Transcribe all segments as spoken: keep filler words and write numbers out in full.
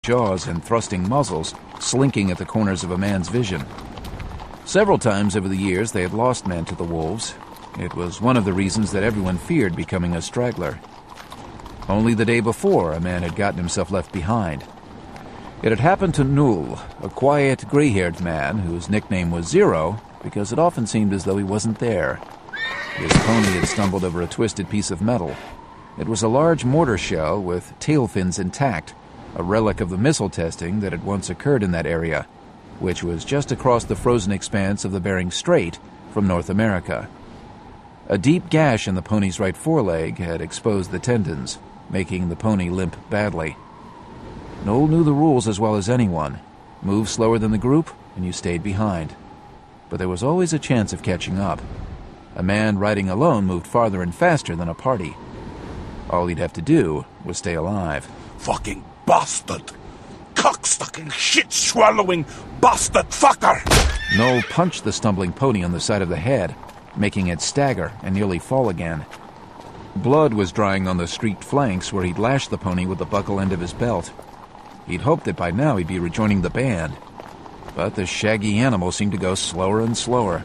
jaws and thrusting muzzles slinking at the corners of a man's vision. Several times over the years they had lost men to the wolves. It was one of the reasons that everyone feared becoming a straggler. Only the day before, a man had gotten himself left behind. It had happened to Null, a quiet, gray-haired man whose nickname was Zero because it often seemed as though he wasn't there. His pony had stumbled over a twisted piece of metal. It was a large mortar shell with tail fins intact, a relic of the missile testing that had once occurred in that area, which was just across the frozen expanse of the Bering Strait from North America. A deep gash in the pony's right foreleg had exposed the tendons, making the pony limp badly. Noel knew the rules as well as anyone. Move slower than the group, and you stayed behind. But there was always a chance of catching up. A man riding alone moved farther and faster than a party. All he'd have to do was stay alive. Fucking bastard! Cocksucking, shit-swallowing bastard fucker! Noel punched the stumbling pony on the side of the head, making it stagger and nearly fall again. Blood was drying on the streaked flanks where he'd lashed the pony with the buckle end of his belt. He'd hoped that by now he'd be rejoining the band, but the shaggy animal seemed to go slower and slower.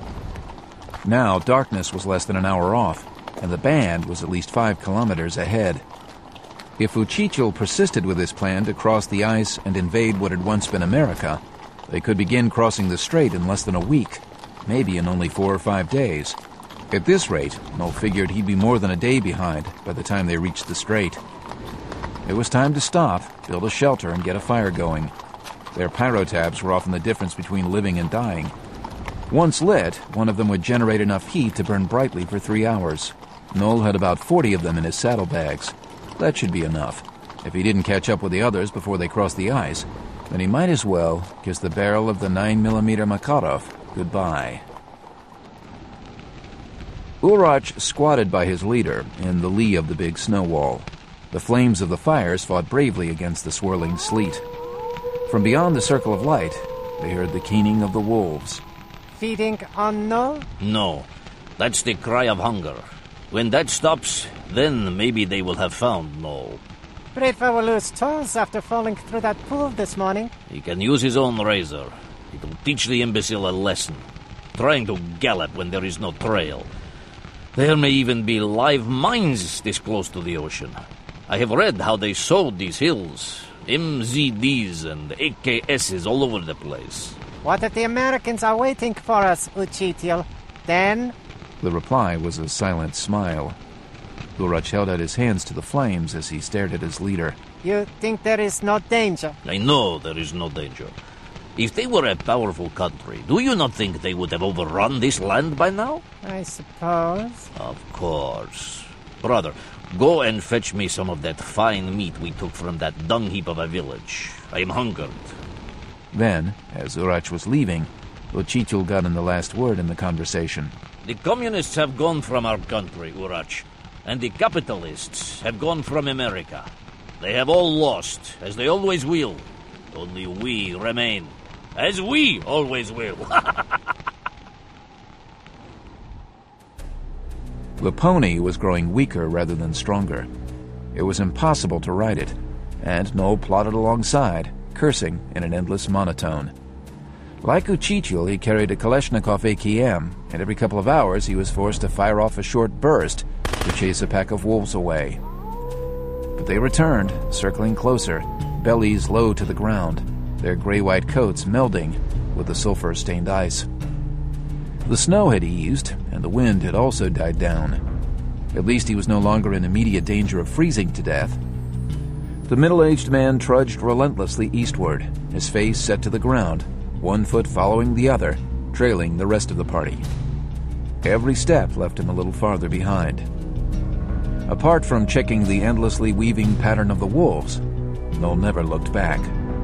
Now darkness was less than an hour off, and the band was at least five kilometers ahead. If Uchichil persisted with his plan to cross the ice and invade what had once been America, they could begin crossing the strait in less than a week, maybe in only four or five days. At this rate, Noel figured he'd be more than a day behind by the time they reached the strait. It was time to stop, build a shelter, and get a fire going. Their pyrotabs were often the difference between living and dying. Once lit, one of them would generate enough heat to burn brightly for three hours. Noel had about forty of them in his saddlebags. That should be enough. If he didn't catch up with the others before they crossed the ice, then he might as well kiss the barrel of the nine millimeter Makarov goodbye. Urach squatted by his leader in the lee of the big snow wall. The flames of the fires fought bravely against the swirling sleet. From beyond the circle of light, they heard the keening of the wolves. Feeding on Null? No, that's the cry of hunger. When that stops, then maybe they will have found Null. Braver will lose toes after falling through that pool this morning. He can use his own razor. It'll teach the imbecile a lesson. Trying to gallop when there is no trail. There may even be live mines this close to the ocean. I have read how they sowed these hills. M Z Ds and A K Ss all over the place. What if the Americans are waiting for us, Uchitil? Then? The reply was a silent smile. Urach held out his hands to the flames as he stared at his leader. You think there is no danger? I know there is no danger. If they were a powerful country, do you not think they would have overrun this land by now? I suppose. Of course. Brother, go and fetch me some of that fine meat we took from that dung heap of a village. I am hungered. Then, as Urach was leaving, Uchichil got in the last word in the conversation. The communists have gone from our country, Urach, and the capitalists have gone from America. They have all lost, as they always will. Only we remain, as we always will. The pony was growing weaker rather than stronger. It was impossible to ride it, and Noel plodded alongside, cursing in an endless monotone. Like Uchichil, he carried a Kalashnikov A K M, and every couple of hours he was forced to fire off a short burst to chase a pack of wolves away. But they returned, circling closer, bellies low to the ground, their gray-white coats melding with the sulfur-stained ice. The snow had eased, and the wind had also died down. At least he was no longer in immediate danger of freezing to death. The middle-aged man trudged relentlessly eastward, his face set to the ground, one foot following the other, trailing the rest of the party. Every step left him a little farther behind. Apart from checking the endlessly weaving pattern of the wolves, Noel never looked back.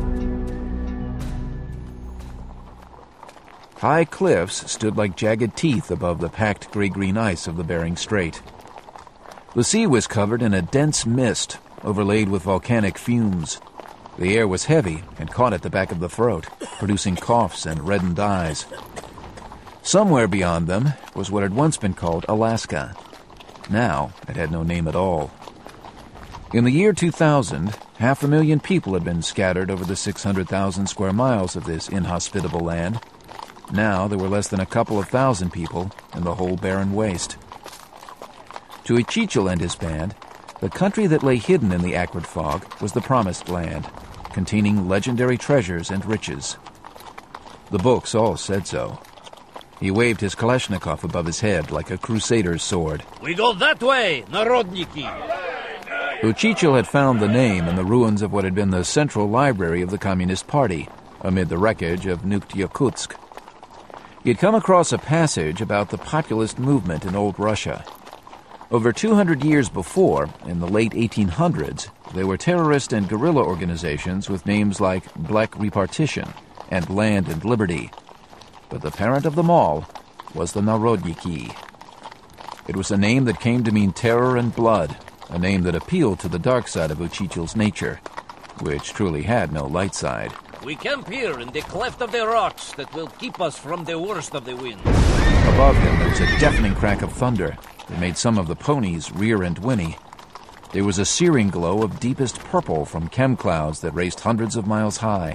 High cliffs stood like jagged teeth above the packed gray-green ice of the Bering Strait. The sea was covered in a dense mist, overlaid with volcanic fumes. The air was heavy and caught at the back of the throat, producing coughs and reddened eyes. Somewhere beyond them was what had once been called Alaska. Now it had no name at all. In the year two thousand, Half a million people had been scattered over the six hundred thousand square miles of this inhospitable land. Now there were less than a couple of thousand people in the whole barren waste. To Echichel and his band, the country that lay hidden in the acrid fog was the Promised Land, containing legendary treasures and riches. The books all said so. He waved his Kalashnikov above his head like a crusader's sword. We go that way, Narodniki! Echichel had found the name in the ruins of what had been the central library of the Communist Party, amid the wreckage of nuked Yakutsk. He had come across a passage about the populist movement in old Russia. Over two hundred years before, in the late eighteen hundreds, there were terrorist and guerrilla organizations with names like Black Repartition and Land and Liberty. But the parent of them all was the Narodniki. It was a name that came to mean terror and blood, a name that appealed to the dark side of Uchichel's nature, which truly had no light side. We camp here in the cleft of the rocks that will keep us from the worst of the wind. Above him there was a deafening crack of thunder that made some of the ponies rear and whinny. There was a searing glow of deepest purple from chem clouds that raced hundreds of miles high.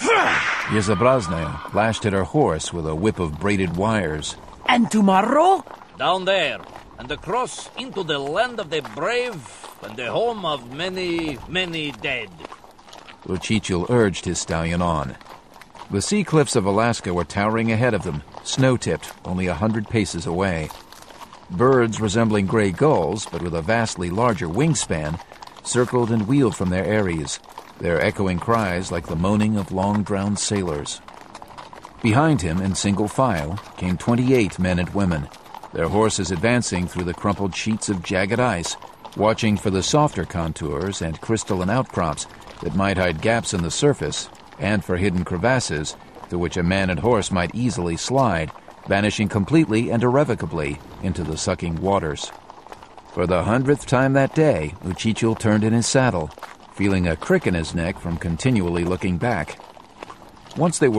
Yezabraznaya lashed at her horse with a whip of braided wires. And tomorrow? Down there, and across into the land of the brave and the home of many, many dead. Echichel urged his stallion on. The sea cliffs of Alaska were towering ahead of them, snow-tipped, only a hundred paces away. Birds resembling gray gulls, but with a vastly larger wingspan, circled and wheeled from their eyries, their echoing cries like the moaning of long-drowned sailors. Behind him, in single file, came twenty-eight men and women, their horses advancing through the crumpled sheets of jagged ice, watching for the softer contours and crystalline outcrops that might hide gaps in the surface, and for hidden crevasses through which a man and horse might easily slide, vanishing completely and irrevocably into the sucking waters. For the hundredth time that day, Echichel turned in his saddle, feeling a crick in his neck from continually looking back. Once they were